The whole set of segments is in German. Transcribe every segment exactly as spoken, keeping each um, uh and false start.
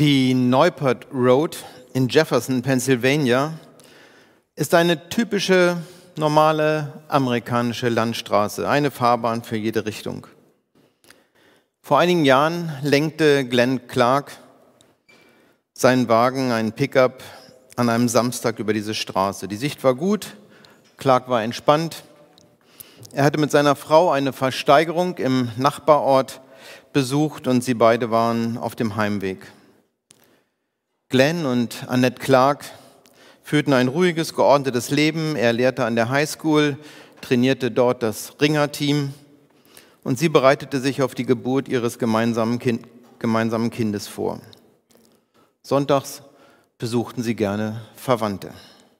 Die Neupert Road in Jefferson, Pennsylvania, ist eine typische, normale amerikanische Landstraße, eine Fahrbahn für jede Richtung. Vor einigen Jahren lenkte Glenn Clark seinen Wagen, einen Pickup, an einem Samstag über diese Straße. Die Sicht war gut, Clark war entspannt. Er hatte mit seiner Frau eine Versteigerung im Nachbarort besucht und sie beide waren auf dem Heimweg. Glenn und Annette Clark führten ein ruhiges, geordnetes Leben. Er lehrte an der Highschool, trainierte dort das Ringerteam und sie bereitete sich auf die Geburt ihres gemeinsamen, kind, gemeinsamen Kindes vor. Sonntags besuchten sie gerne Verwandte.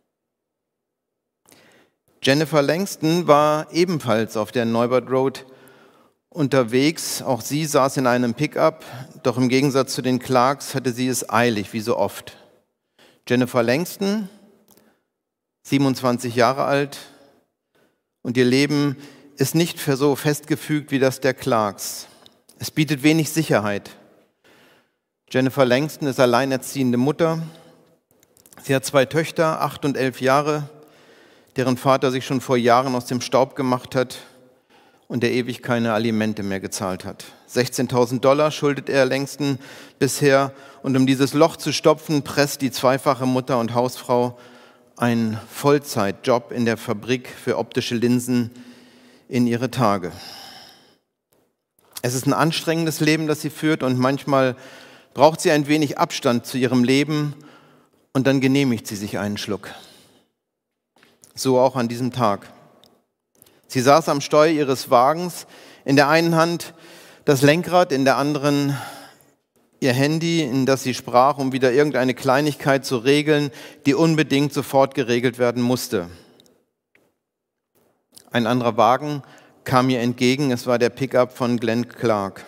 Jennifer Langston war ebenfalls auf der Neupert Road unterwegs. Auch sie saß in einem Pickup, doch im Gegensatz zu den Clarks hatte sie es eilig, wie so oft. Jennifer Langston, siebenundzwanzig Jahre alt, und ihr Leben ist nicht so festgefügt wie das der Clarks. Es bietet wenig Sicherheit. Jennifer Langston ist alleinerziehende Mutter. Sie hat zwei Töchter, acht und elf Jahre, deren Vater sich schon vor Jahren aus dem Staub gemacht hat und der ewig keine Alimente mehr gezahlt hat. sechzehntausend Dollar schuldet er Langston bisher, und um dieses Loch zu stopfen, presst die zweifache Mutter und Hausfrau einen Vollzeitjob in der Fabrik für optische Linsen in ihre Tage. Es ist ein anstrengendes Leben, das sie führt, und manchmal braucht sie ein wenig Abstand zu ihrem Leben und dann genehmigt sie sich einen Schluck. So auch an diesem Tag. Sie saß am Steuer ihres Wagens, in der einen Hand das Lenkrad, in der anderen ihr Handy, in das sie sprach, um wieder irgendeine Kleinigkeit zu regeln, die unbedingt sofort geregelt werden musste. Ein anderer Wagen kam ihr entgegen, es war der Pickup von Glenn Clark.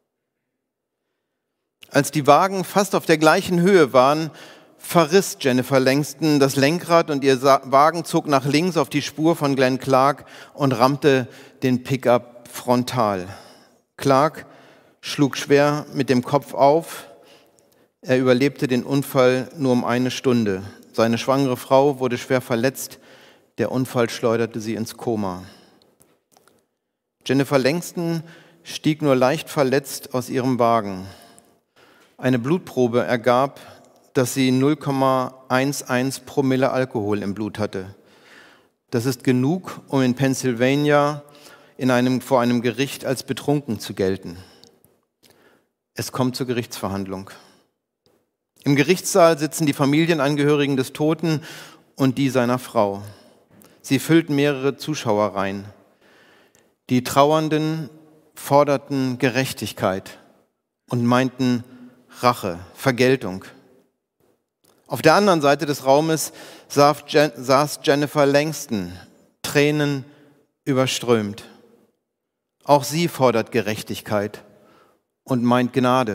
Als die Wagen fast auf der gleichen Höhe waren, verriss Jennifer Langston das Lenkrad und ihr Wagen zog nach links auf die Spur von Glenn Clark und rammte den Pickup frontal. Clark schlug schwer mit dem Kopf auf. Er überlebte den Unfall nur um eine Stunde. Seine schwangere Frau wurde schwer verletzt. Der Unfall schleuderte sie ins Koma. Jennifer Langston stieg nur leicht verletzt aus ihrem Wagen. Eine Blutprobe ergab, dass sie null Komma elf Promille Alkohol im Blut hatte. Das ist genug, um in Pennsylvania in einem, vor einem Gericht als betrunken zu gelten. Es kommt zur Gerichtsverhandlung. Im Gerichtssaal sitzen die Familienangehörigen des Toten und die seiner Frau. Sie füllten mehrere Zuschauerreihen. Die Trauernden forderten Gerechtigkeit und meinten Rache, Vergeltung. Auf der anderen Seite des Raumes saß Jennifer Langston, Tränen überströmt. Auch sie fordert Gerechtigkeit und meint Gnade.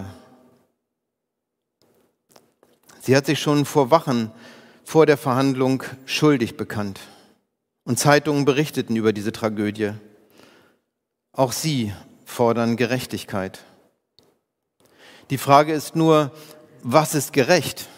Sie hat sich schon vor Wochen vor der Verhandlung schuldig bekannt. Und Zeitungen berichteten über diese Tragödie. Auch sie fordern Gerechtigkeit. Die Frage ist nur, was ist gerecht?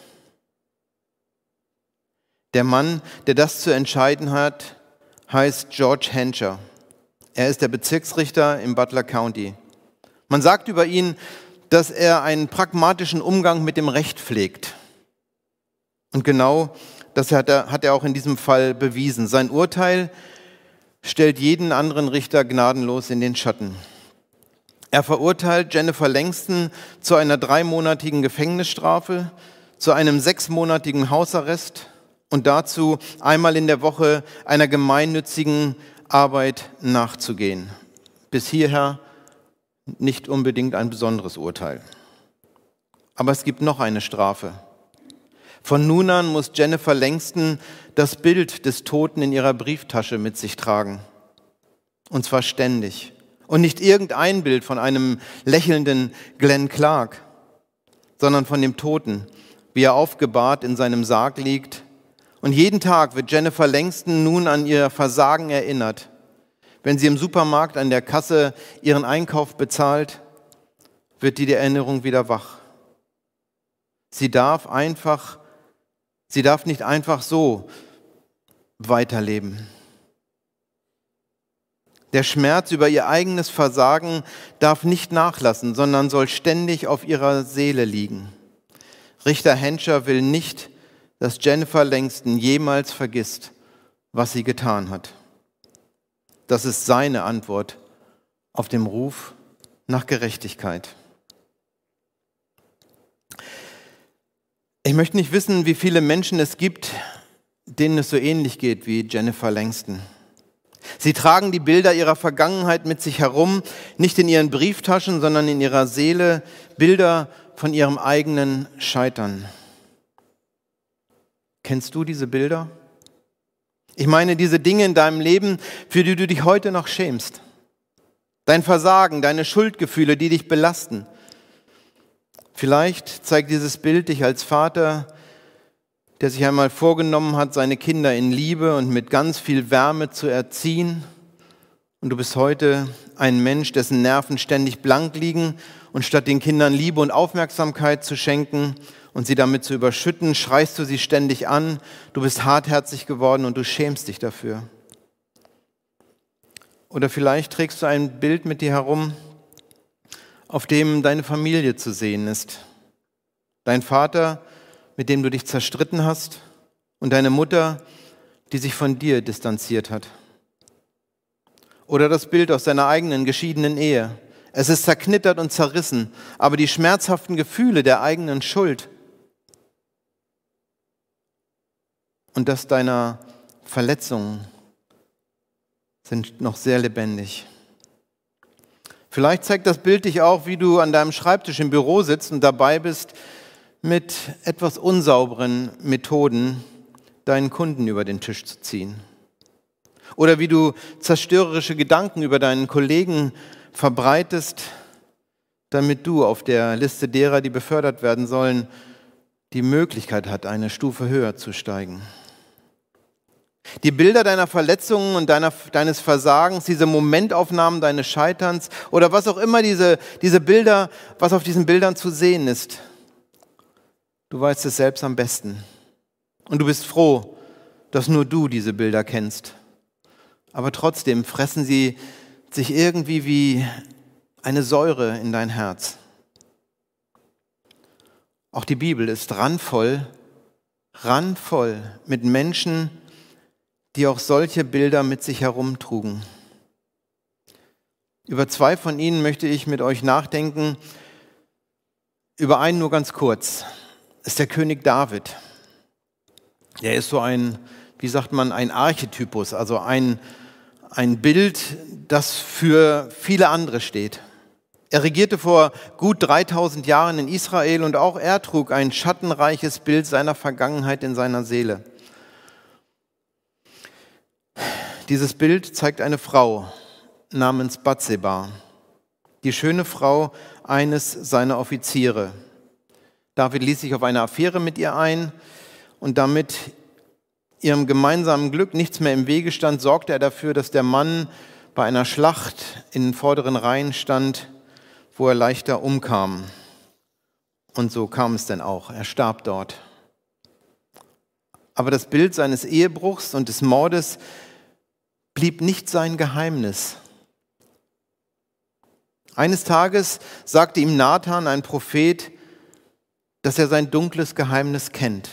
Der Mann, der das zu entscheiden hat, heißt George Hancher. Er ist der Bezirksrichter im Butler County. Man sagt über ihn, dass er einen pragmatischen Umgang mit dem Recht pflegt. Und genau das hat er, hat er auch in diesem Fall bewiesen. Sein Urteil stellt jeden anderen Richter gnadenlos in den Schatten. Er verurteilt Jennifer Langston zu einer dreimonatigen Gefängnisstrafe, zu einem sechsmonatigen Hausarrest und dazu, einmal in der Woche einer gemeinnützigen Arbeit nachzugehen. Bis hierher nicht unbedingt ein besonderes Urteil. Aber es gibt noch eine Strafe. Von nun an muss Jennifer Langston das Bild des Toten in ihrer Brieftasche mit sich tragen. Und zwar ständig. Und nicht irgendein Bild von einem lächelnden Glenn Clark, sondern von dem Toten, wie er aufgebahrt in seinem Sarg liegt. Und jeden Tag wird Jennifer Langston nun an ihr Versagen erinnert. Wenn sie im Supermarkt an der Kasse ihren Einkauf bezahlt, wird die Erinnerung wieder wach. Sie darf einfach, sie darf nicht einfach so weiterleben. Der Schmerz über ihr eigenes Versagen darf nicht nachlassen, sondern soll ständig auf ihrer Seele liegen. Richter Henscher will nicht, dass Jennifer Langston jemals vergisst, was sie getan hat. Das ist seine Antwort auf den Ruf nach Gerechtigkeit. Ich möchte nicht wissen, wie viele Menschen es gibt, denen es so ähnlich geht wie Jennifer Langston. Sie tragen die Bilder ihrer Vergangenheit mit sich herum, nicht in ihren Brieftaschen, sondern in ihrer Seele, Bilder von ihrem eigenen Scheitern. Kennst du diese Bilder? Ich meine diese Dinge in deinem Leben, für die du dich heute noch schämst. Dein Versagen, deine Schuldgefühle, die dich belasten. Vielleicht zeigt dieses Bild dich als Vater, der sich einmal vorgenommen hat, seine Kinder in Liebe und mit ganz viel Wärme zu erziehen. Und du bist heute ein Mensch, dessen Nerven ständig blank liegen. Und statt den Kindern Liebe und Aufmerksamkeit zu schenken und sie damit zu überschütten, schreist du sie ständig an. Du bist hartherzig geworden und du schämst dich dafür. Oder vielleicht trägst du ein Bild mit dir herum, auf dem deine Familie zu sehen ist. Dein Vater, mit dem du dich zerstritten hast, und deine Mutter, die sich von dir distanziert hat. Oder das Bild aus deiner eigenen geschiedenen Ehe. Es ist zerknittert und zerrissen, aber die schmerzhaften Gefühle der eigenen Schuld und das deiner Verletzungen sind noch sehr lebendig. Vielleicht zeigt das Bild dich auch, wie du an deinem Schreibtisch im Büro sitzt und dabei bist, mit etwas unsauberen Methoden deinen Kunden über den Tisch zu ziehen. Oder wie du zerstörerische Gedanken über deinen Kollegen verbreitest, damit du auf der Liste derer, die befördert werden sollen, die Möglichkeit hat, eine Stufe höher zu steigen. Die Bilder deiner Verletzungen und deiner, deines Versagens, diese Momentaufnahmen deines Scheiterns oder was auch immer diese, diese Bilder, was auf diesen Bildern zu sehen ist. Du weißt es selbst am besten. Und du bist froh, dass nur du diese Bilder kennst. Aber trotzdem fressen sie sich irgendwie wie eine Säure in dein Herz. Auch die Bibel ist randvoll, randvoll mit Menschen, die auch solche Bilder mit sich herumtrugen. Über zwei von ihnen möchte ich mit euch nachdenken. Über einen nur ganz kurz. Das ist der König David. Der ist so ein, wie sagt man, ein Archetypus, also ein, ein Bild, das für viele andere steht. Er regierte vor gut dreitausend Jahren in Israel und auch er trug ein schattenreiches Bild seiner Vergangenheit in seiner Seele. Dieses Bild zeigt eine Frau namens Bathseba, die schöne Frau eines seiner Offiziere. David ließ sich auf eine Affäre mit ihr ein und damit ihrem gemeinsamen Glück nichts mehr im Wege stand, sorgte er dafür, dass der Mann bei einer Schlacht in den vorderen Reihen stand, wo er leichter umkam. Und so kam es denn auch. Er starb dort. Aber das Bild seines Ehebruchs und des Mordes blieb nicht sein Geheimnis. Eines Tages sagte ihm Nathan, ein Prophet, dass er sein dunkles Geheimnis kennt.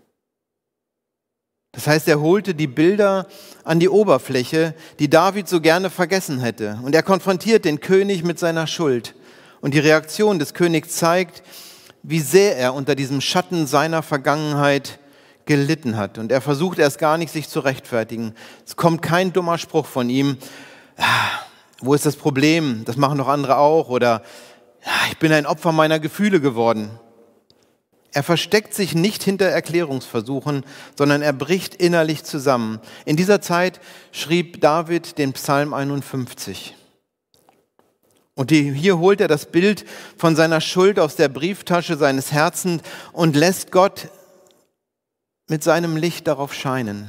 Das heißt, er holte die Bilder an die Oberfläche, die David so gerne vergessen hätte. Und er konfrontiert den König mit seiner Schuld. Und die Reaktion des Königs zeigt, wie sehr er unter diesem Schatten seiner Vergangenheit gelitten hat. Und er versucht erst gar nicht, sich zu rechtfertigen. Es kommt kein dummer Spruch von ihm. Wo ist das Problem? Das machen doch andere auch. Oder ich bin ein Opfer meiner Gefühle geworden. Er versteckt sich nicht hinter Erklärungsversuchen, sondern er bricht innerlich zusammen. In dieser Zeit schrieb David den Psalm einundfünfzig. Und hier holt er das Bild von seiner Schuld aus der Brieftasche seines Herzens und lässt Gott mit seinem Licht darauf scheinen.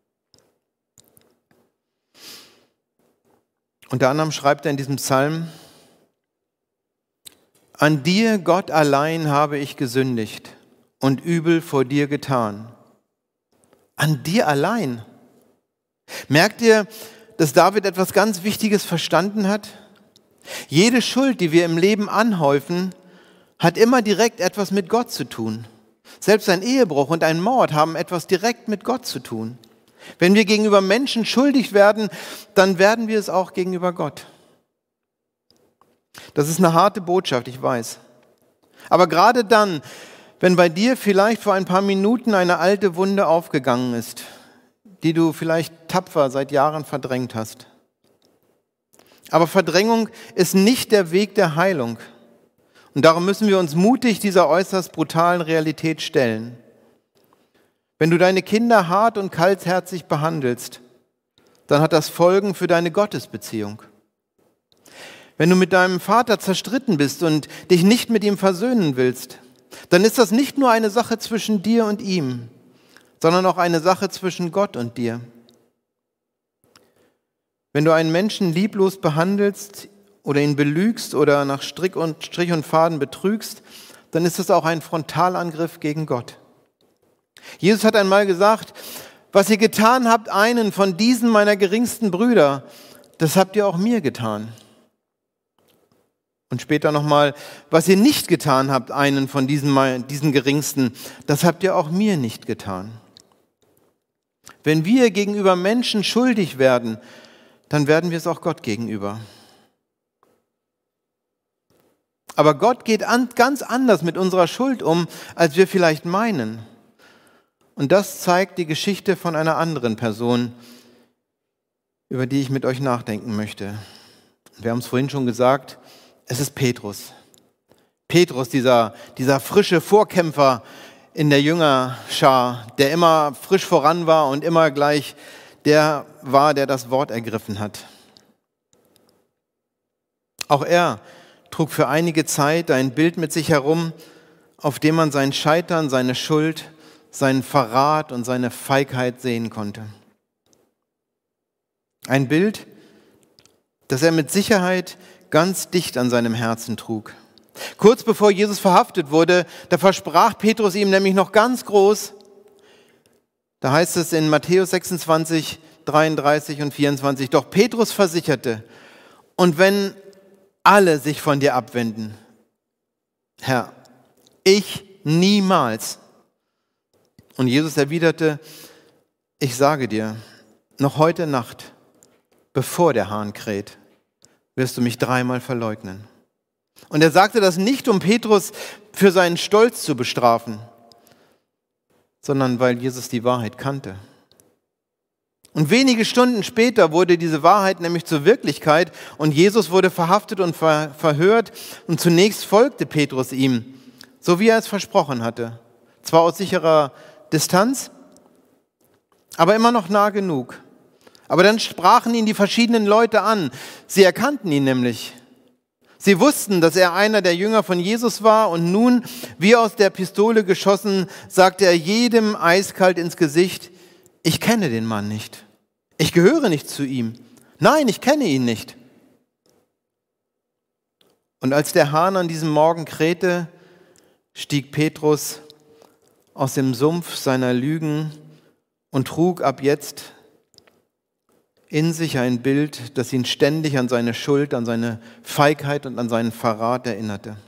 Unter anderem schreibt er in diesem Psalm: An dir, Gott allein, habe ich gesündigt und Übel vor dir getan. An dir allein. Merkt ihr, dass David etwas ganz Wichtiges verstanden hat? Jede Schuld, die wir im Leben anhäufen, hat immer direkt etwas mit Gott zu tun. Selbst ein Ehebruch und ein Mord haben etwas direkt mit Gott zu tun. Wenn wir gegenüber Menschen schuldig werden, dann werden wir es auch gegenüber Gott. Das ist eine harte Botschaft, ich weiß. Aber gerade dann, wenn bei dir vielleicht vor ein paar Minuten eine alte Wunde aufgegangen ist, die du vielleicht tapfer seit Jahren verdrängt hast. Aber Verdrängung ist nicht der Weg der Heilung. Und darum müssen wir uns mutig dieser äußerst brutalen Realität stellen. Wenn du deine Kinder hart und kaltherzig behandelst, dann hat das Folgen für deine Gottesbeziehung. Wenn du mit deinem Vater zerstritten bist und dich nicht mit ihm versöhnen willst, dann ist das nicht nur eine Sache zwischen dir und ihm, sondern auch eine Sache zwischen Gott und dir. Wenn du einen Menschen lieblos behandelst oder ihn belügst oder nach Strick und Strich und Faden betrügst, dann ist das auch ein Frontalangriff gegen Gott. Jesus hat einmal gesagt, was ihr getan habt, einen von diesen meiner geringsten Brüder, das habt ihr auch mir getan. Und später nochmal, was ihr nicht getan habt, einen von diesen, diesen geringsten, das habt ihr auch mir nicht getan. Wenn wir gegenüber Menschen schuldig werden, dann werden wir es auch Gott gegenüber. Aber Gott geht an, ganz anders mit unserer Schuld um, als wir vielleicht meinen. Und das zeigt die Geschichte von einer anderen Person, über die ich mit euch nachdenken möchte. Wir haben es vorhin schon gesagt, es ist Petrus. Petrus, dieser, dieser frische Vorkämpfer in der Jüngerschar, der immer frisch voran war und immer gleich der war, der das Wort ergriffen hat. Auch er trug für einige Zeit ein Bild mit sich herum, auf dem man sein Scheitern, seine Schuld, seinen Verrat und seine Feigheit sehen konnte. Ein Bild, das er mit Sicherheit ganz dicht an seinem Herzen trug. Kurz bevor Jesus verhaftet wurde, da versprach Petrus ihm nämlich noch ganz groß, da heißt es in Matthäus sechsundzwanzig, dreiunddreißig und vierundzwanzig, doch Petrus versicherte, und wenn alle sich von dir abwenden, Herr, ich niemals. Und Jesus erwiderte, ich sage dir, noch heute Nacht, bevor der Hahn kräht, wirst du mich dreimal verleugnen. Und er sagte das nicht, um Petrus für seinen Stolz zu bestrafen, sondern weil Jesus die Wahrheit kannte. Und wenige Stunden später wurde diese Wahrheit nämlich zur Wirklichkeit und Jesus wurde verhaftet und ver- verhört und zunächst folgte Petrus ihm, so wie er es versprochen hatte. Zwar aus sicherer Distanz, aber immer noch nah genug. Aber dann sprachen ihn die verschiedenen Leute an. Sie erkannten ihn nämlich. Sie wussten, dass er einer der Jünger von Jesus war und nun, wie aus der Pistole geschossen, sagte er jedem eiskalt ins Gesicht, ich kenne den Mann nicht. Ich gehöre nicht zu ihm. Nein, ich kenne ihn nicht. Und als der Hahn an diesem Morgen krähte, stieg Petrus aus dem Sumpf seiner Lügen und trug ab jetzt in sich ein Bild, das ihn ständig an seine Schuld, an seine Feigheit und an seinen Verrat erinnerte.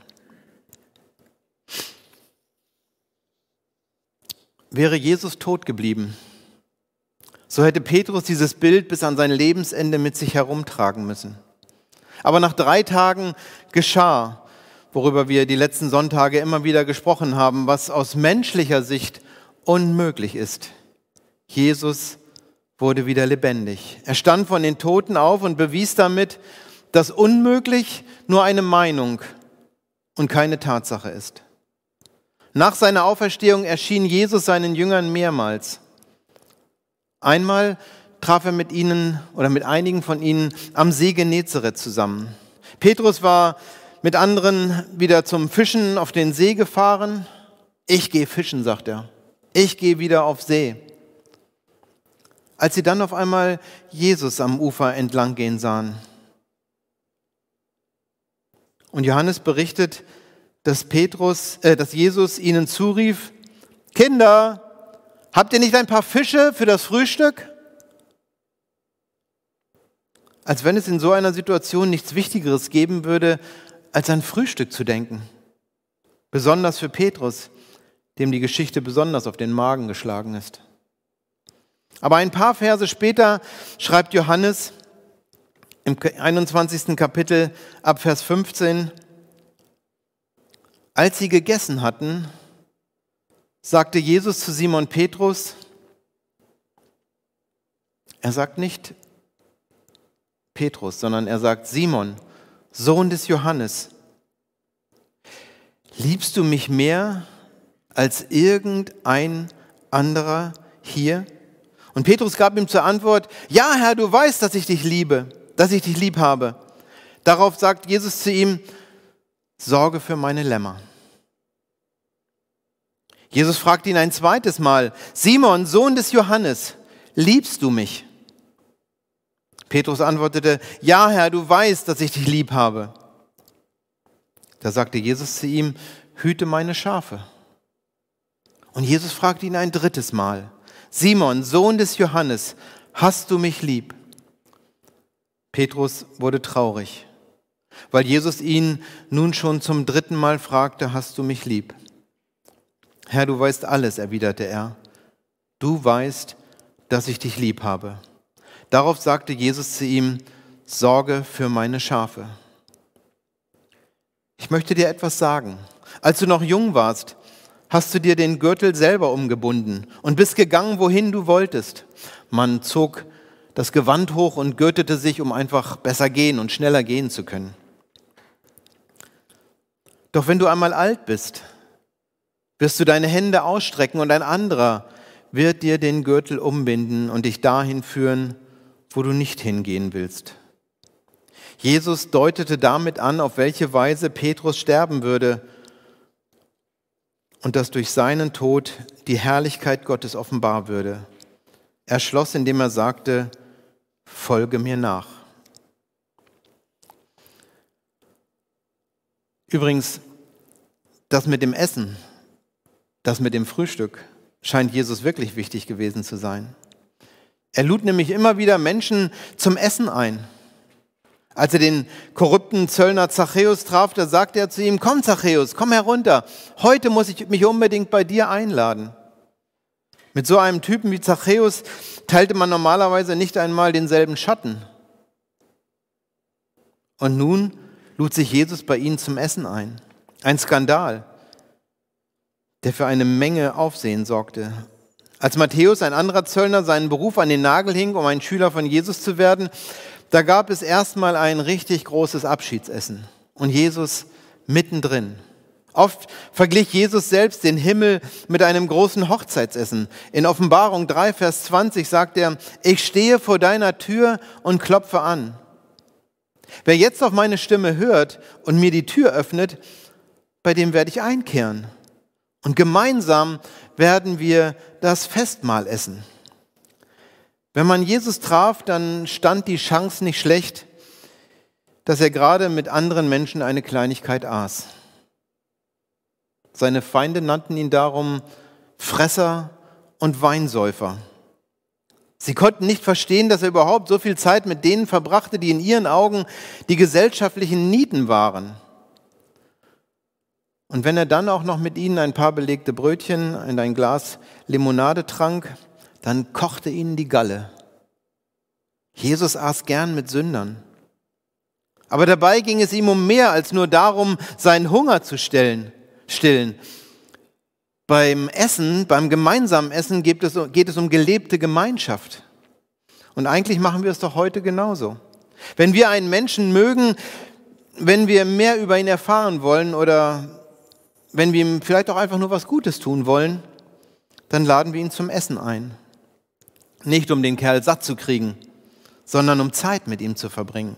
Wäre Jesus tot geblieben, so hätte Petrus dieses Bild bis an sein Lebensende mit sich herumtragen müssen. Aber nach drei Tagen geschah, worüber wir die letzten Sonntage immer wieder gesprochen haben, was aus menschlicher Sicht unmöglich ist. Jesus wurde wieder lebendig. Er stand von den Toten auf und bewies damit, dass unmöglich nur eine Meinung und keine Tatsache ist. Nach seiner Auferstehung erschien Jesus seinen Jüngern mehrmals. Einmal traf er mit ihnen oder mit einigen von ihnen am See Genezareth zusammen. Petrus war mit anderen wieder zum Fischen auf den See gefahren. Ich gehe fischen, sagt er. Ich gehe wieder auf See. Als sie dann auf einmal Jesus am Ufer entlang gehen sahen. Und Johannes berichtet, dass Petrus, äh, dass Jesus ihnen zurief, Kinder, habt ihr nicht ein paar Fische für das Frühstück? Als wenn es in so einer Situation nichts Wichtigeres geben würde, als an Frühstück zu denken. Besonders für Petrus, dem die Geschichte besonders auf den Magen geschlagen ist. Aber ein paar Verse später schreibt Johannes im einundzwanzigsten Kapitel ab Vers fünfzehn: Als sie gegessen hatten, sagte Jesus zu Simon Petrus, er sagt nicht Petrus, sondern er sagt Simon, Sohn des Johannes, liebst du mich mehr als irgendein anderer hier? Und Petrus gab ihm zur Antwort, ja Herr, du weißt, dass ich dich liebe, dass ich dich lieb habe. Darauf sagt Jesus zu ihm, sorge für meine Lämmer. Jesus fragt ihn ein zweites Mal, Simon, Sohn des Johannes, liebst du mich? Petrus antwortete, ja Herr, du weißt, dass ich dich lieb habe. Da sagte Jesus zu ihm, hüte meine Schafe. Und Jesus fragte ihn ein drittes Mal, Simon, Sohn des Johannes, hast du mich lieb? Petrus wurde traurig, weil Jesus ihn nun schon zum dritten Mal fragte, hast du mich lieb? Herr, du weißt alles, erwiderte er. Du weißt, dass ich dich lieb habe. Darauf sagte Jesus zu ihm, sorge für meine Schafe. Ich möchte dir etwas sagen. Als du noch jung warst, hast du dir den Gürtel selber umgebunden und bist gegangen, wohin du wolltest. Man zog das Gewand hoch und gürtete sich, um einfach besser gehen und schneller gehen zu können. Doch wenn du einmal alt bist, wirst du deine Hände ausstrecken und ein anderer wird dir den Gürtel umbinden und dich dahin führen, wo du nicht hingehen willst. Jesus deutete damit an, auf welche Weise Petrus sterben würde und dass durch seinen Tod die Herrlichkeit Gottes offenbar würde. Er schloss, indem er sagte, folge mir nach. Übrigens, das mit dem Essen, das mit dem Frühstück scheint Jesus wirklich wichtig gewesen zu sein. Er lud nämlich immer wieder Menschen zum Essen ein. Als er den korrupten Zöllner Zachäus traf, da sagte er zu ihm, komm Zachäus, komm herunter, heute muss ich mich unbedingt bei dir einladen. Mit so einem Typen wie Zachäus teilte man normalerweise nicht einmal denselben Schatten. Und nun lud sich Jesus bei ihnen zum Essen ein. Ein Skandal, der für eine Menge Aufsehen sorgte. Als Matthäus, ein anderer Zöllner, seinen Beruf an den Nagel hing, um ein Schüler von Jesus zu werden, da gab es erstmal ein richtig großes Abschiedsessen und Jesus mittendrin. Oft verglich Jesus selbst den Himmel mit einem großen Hochzeitsessen. In Offenbarung drei, Vers zwanzig sagt er, ich stehe vor deiner Tür und klopfe an. Wer jetzt auf meine Stimme hört und mir die Tür öffnet, bei dem werde ich einkehren. Und gemeinsam werden wir das Festmahl essen. Wenn man Jesus traf, dann stand die Chance nicht schlecht, dass er gerade mit anderen Menschen eine Kleinigkeit aß. Seine Feinde nannten ihn darum Fresser und Weinsäufer. Sie konnten nicht verstehen, dass er überhaupt so viel Zeit mit denen verbrachte, die in ihren Augen die gesellschaftlichen Nieten waren. Und wenn er dann auch noch mit ihnen ein paar belegte Brötchen und ein Glas Limonade trank, dann kochte ihnen die Galle. Jesus aß gern mit Sündern. Aber dabei ging es ihm um mehr als nur darum, seinen Hunger zu stillen. Beim Essen, beim gemeinsamen Essen geht es, geht es um gelebte Gemeinschaft. Und eigentlich machen wir es doch heute genauso. Wenn wir einen Menschen mögen, wenn wir mehr über ihn erfahren wollen oder wenn wir ihm vielleicht auch einfach nur was Gutes tun wollen, dann laden wir ihn zum Essen ein. Nicht um den Kerl satt zu kriegen, sondern um Zeit mit ihm zu verbringen.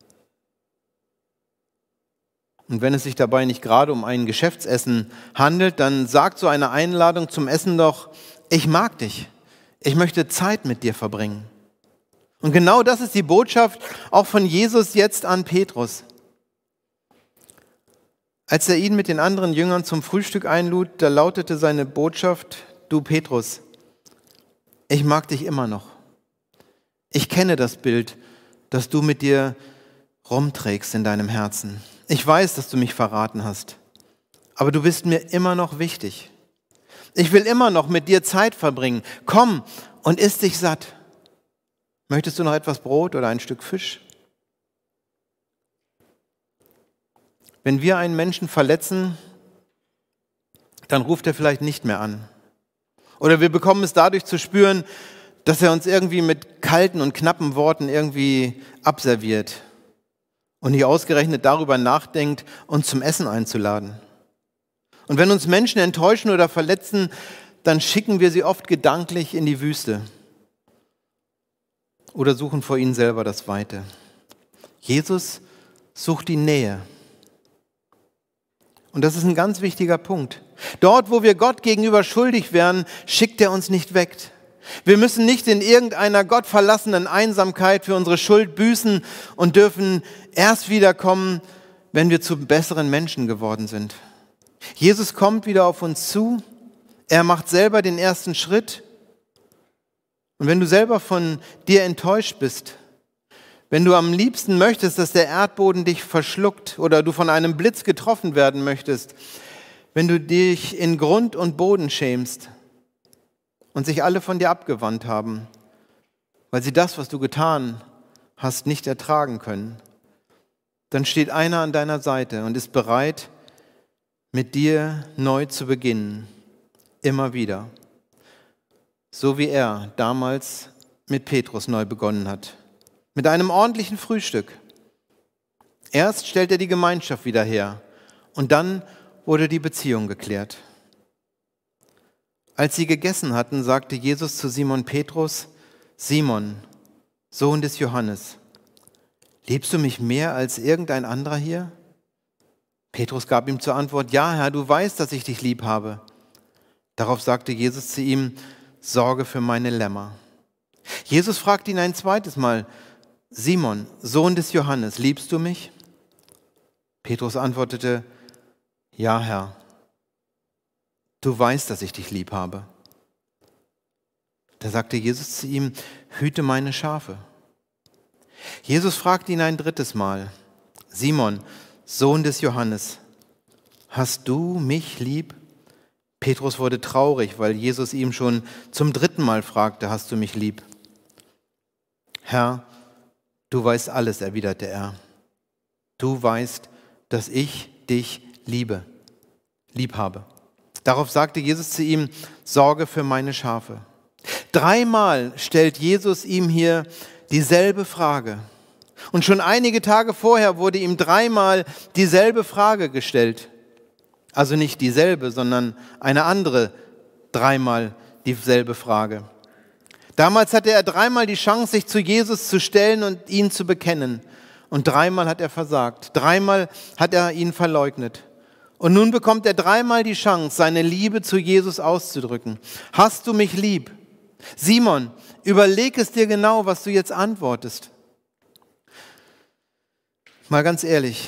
Und wenn es sich dabei nicht gerade um ein Geschäftsessen handelt, dann sagt so eine Einladung zum Essen doch, ich mag dich, ich möchte Zeit mit dir verbringen. Und genau das ist die Botschaft auch von Jesus jetzt an Petrus. Als er ihn mit den anderen Jüngern zum Frühstück einlud, da lautete seine Botschaft: Du Petrus, ich mag dich immer noch. Ich kenne das Bild, das du mit dir rumträgst in deinem Herzen. Ich weiß, dass du mich verraten hast, aber du bist mir immer noch wichtig. Ich will immer noch mit dir Zeit verbringen. Komm und iss dich satt. Möchtest du noch etwas Brot oder ein Stück Fisch? Wenn wir einen Menschen verletzen, dann ruft er vielleicht nicht mehr an. Oder wir bekommen es dadurch zu spüren, dass er uns irgendwie mit kalten und knappen Worten irgendwie abserviert und nicht ausgerechnet darüber nachdenkt, uns zum Essen einzuladen. Und wenn uns Menschen enttäuschen oder verletzen, dann schicken wir sie oft gedanklich in die Wüste oder suchen vor ihnen selber das Weite. Jesus sucht die Nähe. Und das ist ein ganz wichtiger Punkt. Dort, wo wir Gott gegenüber schuldig wären, schickt er uns nicht weg. Wir müssen nicht in irgendeiner gottverlassenen Einsamkeit für unsere Schuld büßen und dürfen erst wiederkommen, wenn wir zu besseren Menschen geworden sind. Jesus kommt wieder auf uns zu. Er macht selber den ersten Schritt. Und wenn du selber von dir enttäuscht bist, wenn du am liebsten möchtest, dass der Erdboden dich verschluckt oder du von einem Blitz getroffen werden möchtest, wenn du dich in Grund und Boden schämst und sich alle von dir abgewandt haben, weil sie das, was du getan hast, nicht ertragen können, dann steht einer an deiner Seite und ist bereit, mit dir neu zu beginnen, immer wieder, so wie er damals mit Petrus neu begonnen hat. Mit einem ordentlichen Frühstück. Erst stellt er die Gemeinschaft wieder her und dann wurde die Beziehung geklärt. Als sie gegessen hatten, sagte Jesus zu Simon Petrus: Simon, Sohn des Johannes, liebst du mich mehr als irgendein anderer hier? Petrus gab ihm zur Antwort: Ja, Herr, du weißt, dass ich dich lieb habe. Darauf sagte Jesus zu ihm: Sorge für meine Lämmer. Jesus fragte ihn ein zweites Mal: Simon, Sohn des Johannes, liebst du mich? Petrus antwortete: Ja, Herr, du weißt, dass ich dich lieb habe. Da sagte Jesus zu ihm: Hüte meine Schafe. Jesus fragte ihn ein drittes Mal: Simon, Sohn des Johannes, hast du mich lieb? Petrus wurde traurig, weil Jesus ihm schon zum dritten Mal fragte: Hast du mich lieb? Herr, du weißt alles, erwiderte er. Du weißt, dass ich dich liebe, lieb habe. Darauf sagte Jesus zu ihm: Sorge für meine Schafe. Dreimal stellt Jesus ihm hier dieselbe Frage. Und schon einige Tage vorher wurde ihm dreimal dieselbe Frage gestellt. Also nicht dieselbe, sondern eine andere, dreimal dieselbe Frage. Damals hatte er dreimal die Chance, sich zu Jesus zu stellen und ihn zu bekennen. Und dreimal hat er versagt. Dreimal hat er ihn verleugnet. Und nun bekommt er dreimal die Chance, seine Liebe zu Jesus auszudrücken. Hast du mich lieb? Simon, überleg es dir genau, was du jetzt antwortest. Mal ganz ehrlich,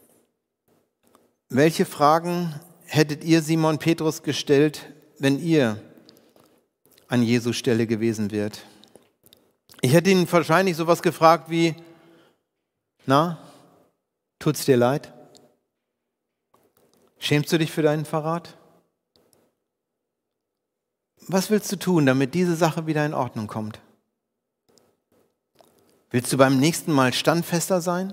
welche Fragen hättet ihr Simon Petrus gestellt, wenn ihr an Jesu Stelle gewesen wärt? Ich hätte ihn wahrscheinlich sowas gefragt wie: Na, tut's dir leid? Schämst du dich für deinen Verrat? Was willst du tun, damit diese Sache wieder in Ordnung kommt? Willst du beim nächsten Mal standfester sein?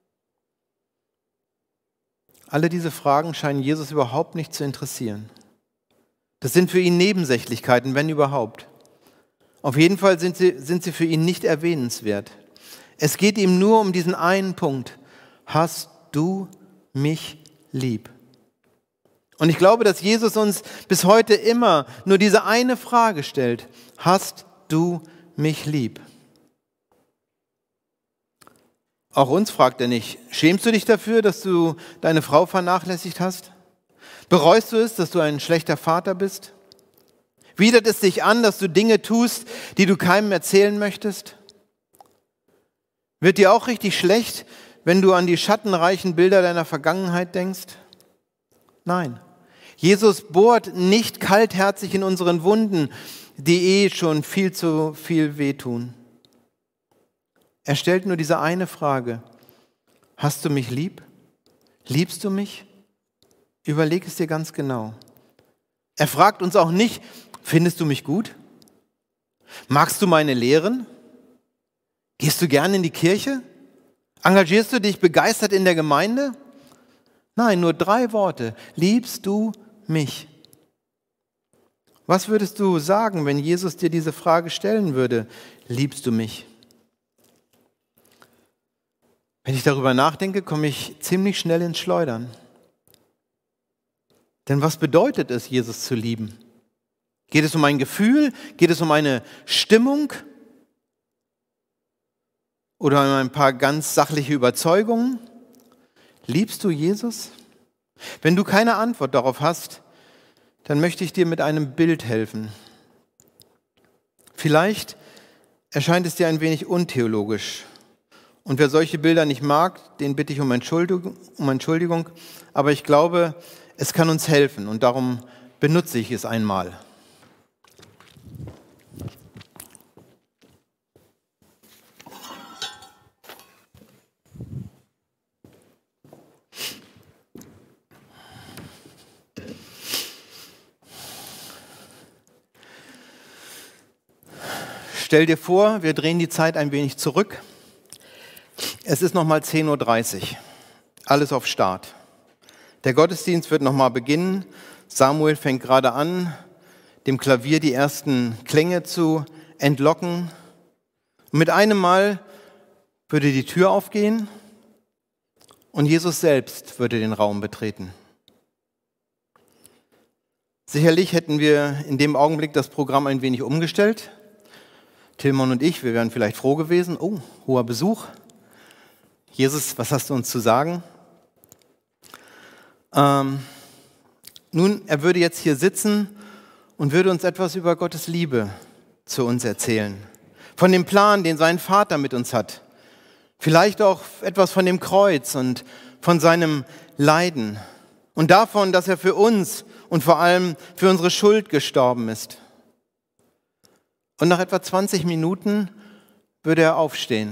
Alle diese Fragen scheinen Jesus überhaupt nicht zu interessieren. Das sind für ihn Nebensächlichkeiten, wenn überhaupt. Auf jeden Fall sind sie, sind sie für ihn nicht erwähnenswert. Es geht ihm nur um diesen einen Punkt: Hast du mich lieb? Und ich glaube, dass Jesus uns bis heute immer nur diese eine Frage stellt: Hast du mich lieb? Auch uns fragt er nicht: Schämst du dich dafür, dass du deine Frau vernachlässigt hast? Bereust du es, dass du ein schlechter Vater bist? Widert es dich an, dass du Dinge tust, die du keinem erzählen möchtest? Wird dir auch richtig schlecht, wenn du an die schattenreichen Bilder deiner Vergangenheit denkst? Nein. Jesus bohrt nicht kaltherzig in unseren Wunden, die eh schon viel zu viel wehtun. Er stellt nur diese eine Frage: Hast du mich lieb? Liebst du mich? Überleg es dir ganz genau. Er fragt uns auch nicht: Findest du mich gut? Magst du meine Lehren? Gehst du gerne in die Kirche? Engagierst du dich begeistert in der Gemeinde? Nein, nur drei Worte. Liebst du mich? Was würdest du sagen, wenn Jesus dir diese Frage stellen würde? Liebst du mich? Wenn ich darüber nachdenke, komme ich ziemlich schnell ins Schleudern. Denn was bedeutet es, Jesus zu lieben? Geht es um ein Gefühl? Geht es um eine Stimmung? Oder um ein paar ganz sachliche Überzeugungen? Liebst du Jesus? Wenn du keine Antwort darauf hast, dann möchte ich dir mit einem Bild helfen. Vielleicht erscheint es dir ein wenig untheologisch. Und wer solche Bilder nicht mag, den bitte ich um Entschuldigung, um Entschuldigung. Aber ich glaube, es kann uns helfen und darum benutze ich es einmal. Stell dir vor, wir drehen die Zeit ein wenig zurück. Es ist nochmal zehn Uhr dreißig, alles auf Start. Der Gottesdienst wird nochmal beginnen. Samuel fängt gerade an, dem Klavier die ersten Klänge zu entlocken. Und mit einem Mal würde die Tür aufgehen und Jesus selbst würde den Raum betreten. Sicherlich hätten wir in dem Augenblick das Programm ein wenig umgestellt. Tilman und ich, wir wären vielleicht froh gewesen. Oh, hoher Besuch. Jesus, was hast du uns zu sagen? Ähm, nun, er würde jetzt hier sitzen und würde uns etwas über Gottes Liebe zu uns erzählen. Von dem Plan, den sein Vater mit uns hat. Vielleicht auch etwas von dem Kreuz und von seinem Leiden. Und davon, dass er für uns und vor allem für unsere Schuld gestorben ist. Und nach etwa zwanzig Minuten würde er aufstehen.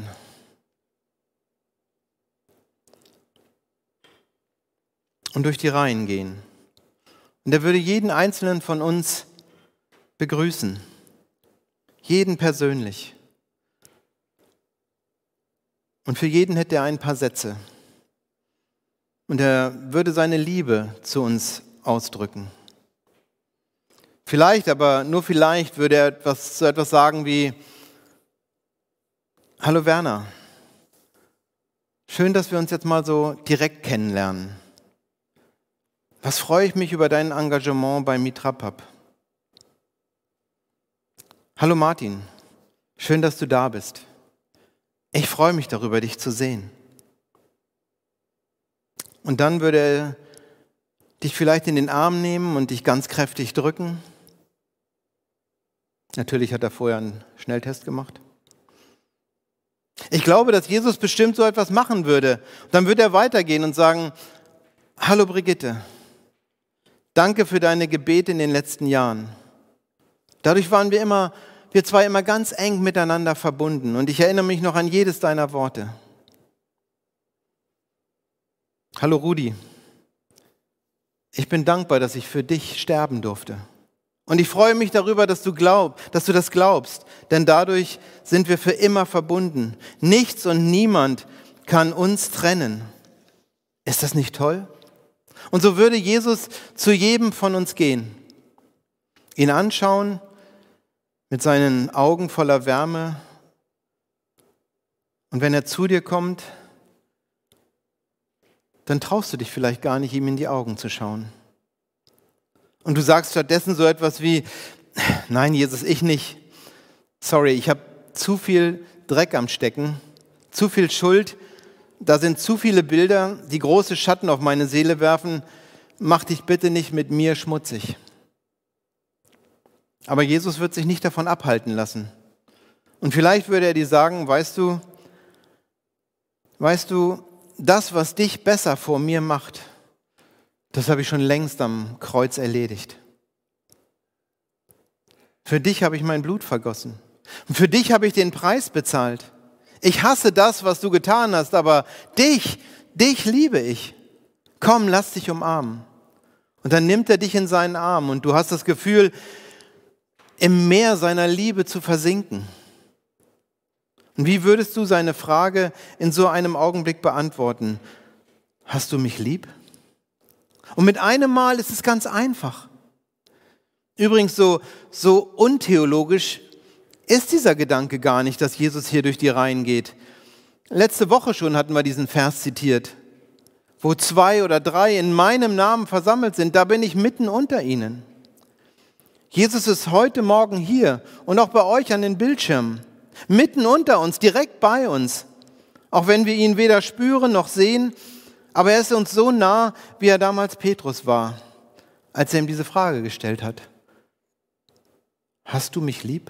Und durch die Reihen gehen. Und er würde jeden einzelnen von uns begrüßen. Jeden persönlich. Und für jeden hätte er ein paar Sätze. Und er würde seine Liebe zu uns ausdrücken. Vielleicht, aber nur vielleicht, würde er etwas, so etwas sagen wie: Hallo Werner, schön, dass wir uns jetzt mal so direkt kennenlernen. Was freue ich mich über dein Engagement bei Mitrapap. Hallo Martin, schön, dass du da bist. Ich freue mich darüber, dich zu sehen. Und dann würde er dich vielleicht in den Arm nehmen und dich ganz kräftig drücken. Natürlich hat er vorher einen Schnelltest gemacht. Ich glaube, dass Jesus bestimmt so etwas machen würde. Dann würde er weitergehen und sagen: Hallo Brigitte, danke für deine Gebete in den letzten Jahren. Dadurch waren wir immer, wir zwei immer ganz eng miteinander verbunden und ich erinnere mich noch an jedes deiner Worte. Hallo Rudi, ich bin dankbar, dass ich für dich sterben durfte. Und ich freue mich darüber, dass du glaub, dass du das glaubst, denn dadurch sind wir für immer verbunden. Nichts und niemand kann uns trennen. Ist das nicht toll? Und so würde Jesus zu jedem von uns gehen, ihn anschauen mit seinen Augen voller Wärme. Und wenn er zu dir kommt, dann traust du dich vielleicht gar nicht, ihm in die Augen zu schauen. Und du sagst stattdessen so etwas wie: Nein, Jesus, ich nicht. Sorry, ich habe zu viel Dreck am Stecken, zu viel Schuld. Da sind zu viele Bilder, die große Schatten auf meine Seele werfen. Mach dich bitte nicht mit mir schmutzig. Aber Jesus wird sich nicht davon abhalten lassen. Und vielleicht würde er dir sagen: Weißt du, weißt du, das, was dich besser vor mir macht, das habe ich schon längst am Kreuz erledigt. Für dich habe ich mein Blut vergossen. Und für dich habe ich den Preis bezahlt. Ich hasse das, was du getan hast, aber dich, dich liebe ich. Komm, lass dich umarmen. Und dann nimmt er dich in seinen Arm und du hast das Gefühl, im Meer seiner Liebe zu versinken. Und wie würdest du seine Frage in so einem Augenblick beantworten? Hast du mich lieb? Und mit einem Mal ist es ganz einfach. Übrigens, so, so untheologisch ist dieser Gedanke gar nicht, dass Jesus hier durch die Reihen geht. Letzte Woche schon hatten wir diesen Vers zitiert. Wo zwei oder drei in meinem Namen versammelt sind, da bin ich mitten unter ihnen. Jesus ist heute Morgen hier und auch bei euch an den Bildschirmen. Mitten unter uns, direkt bei uns. Auch wenn wir ihn weder spüren noch sehen, aber er ist uns so nah, wie er damals Petrus war, als er ihm diese Frage gestellt hat. Hast du mich lieb?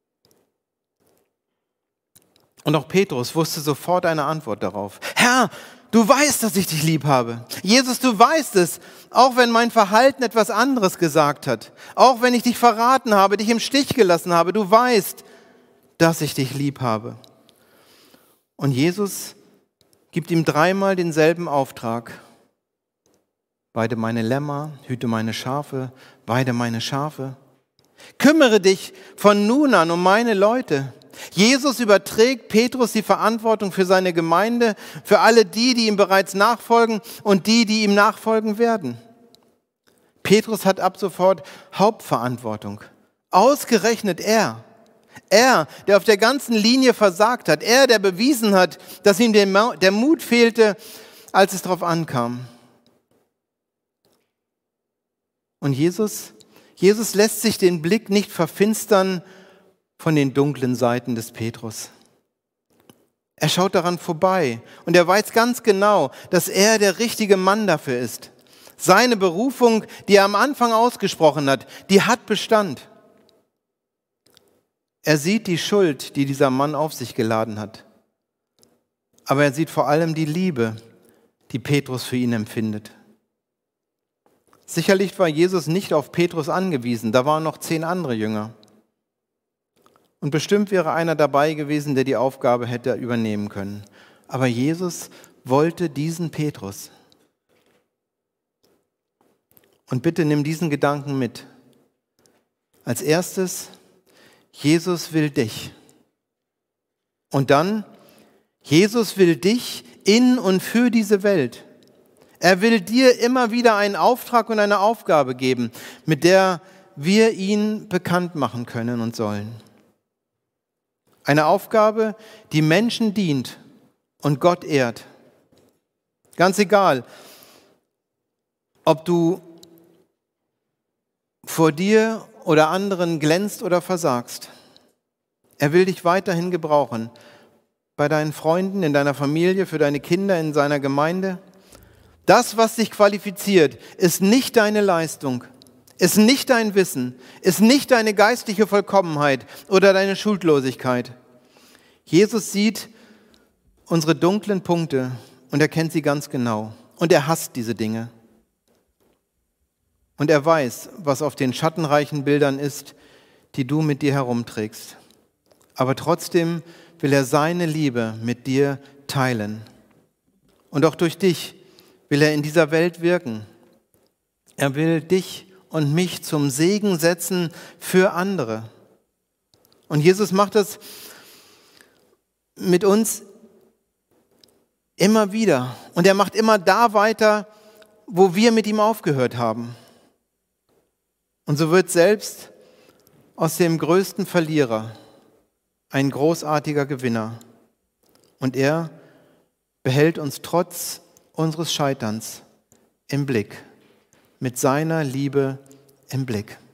Und auch Petrus wusste sofort eine Antwort darauf. Herr, du weißt, dass ich dich lieb habe. Jesus, du weißt es, auch wenn mein Verhalten etwas anderes gesagt hat. Auch wenn ich dich verraten habe, dich im Stich gelassen habe. Du weißt, dass ich dich lieb habe. Und Jesus gibt ihm dreimal denselben Auftrag. Weide meine Lämmer, hüte meine Schafe, weide meine Schafe. Kümmere dich von nun an um meine Leute. Jesus überträgt Petrus die Verantwortung für seine Gemeinde, für alle die, die ihm bereits nachfolgen und die, die ihm nachfolgen werden. Petrus hat ab sofort Hauptverantwortung. Ausgerechnet er. Er, der auf der ganzen Linie versagt hat. Er, der bewiesen hat, dass ihm der Mut fehlte, als es darauf ankam. Und Jesus, Jesus lässt sich den Blick nicht verfinstern von den dunklen Seiten des Petrus. Er schaut daran vorbei und er weiß ganz genau, dass er der richtige Mann dafür ist. Seine Berufung, die er am Anfang ausgesprochen hat, die hat Bestand. Er sieht die Schuld, die dieser Mann auf sich geladen hat. Aber er sieht vor allem die Liebe, die Petrus für ihn empfindet. Sicherlich war Jesus nicht auf Petrus angewiesen, da waren noch zehn andere Jünger. Und bestimmt wäre einer dabei gewesen, der die Aufgabe hätte übernehmen können. Aber Jesus wollte diesen Petrus. Und bitte nimm diesen Gedanken mit. Als erstes, Jesus will dich. Und dann, Jesus will dich in und für diese Welt. Er will dir immer wieder einen Auftrag und eine Aufgabe geben, mit der wir ihn bekannt machen können und sollen. Eine Aufgabe, die Menschen dient und Gott ehrt. Ganz egal, ob du vor dir oder anderen glänzt oder versagst. Er will dich weiterhin gebrauchen. Bei deinen Freunden, in deiner Familie, für deine Kinder, in seiner Gemeinde. Das, was dich qualifiziert, ist nicht deine Leistung, ist nicht dein Wissen, ist nicht deine geistliche Vollkommenheit oder deine Schuldlosigkeit. Jesus sieht unsere dunklen Punkte und er kennt sie ganz genau. Und er hasst diese Dinge. Und er weiß, was auf den schattenreichen Bildern ist, die du mit dir herumträgst. Aber trotzdem will er seine Liebe mit dir teilen. Und auch durch dich will er in dieser Welt wirken. Er will dich und mich zum Segen setzen für andere. Und Jesus macht das mit uns immer wieder. Und er macht immer da weiter, wo wir mit ihm aufgehört haben. Und so wird selbst aus dem größten Verlierer ein großartiger Gewinner. Und er behält uns trotz unseres Scheiterns im Blick, mit seiner Liebe im Blick.